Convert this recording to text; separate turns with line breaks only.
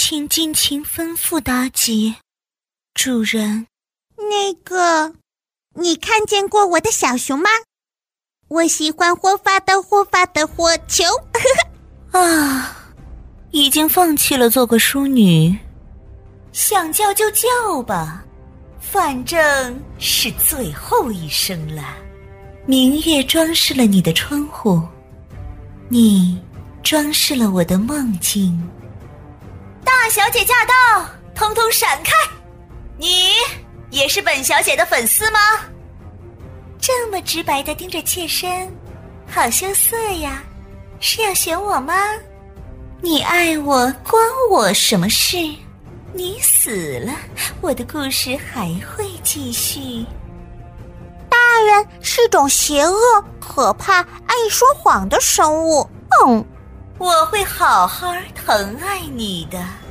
请尽情吩咐妲己。主人，
你看见过我的小熊吗？我喜欢活发的火球。
啊，已经放弃了做个淑女，想叫就叫吧，反正是最后一声了。明月装饰了你的窗户，你装饰了我的梦境。大小姐驾到，通通闪开！你也是本小姐的粉丝吗？这么直白地盯着妾身，好羞涩呀，是要选我吗？你爱我关我什么事？你死了，我的故事还会继续。
大人是种邪恶、可怕、爱说谎的生物。
我会好好疼爱你的。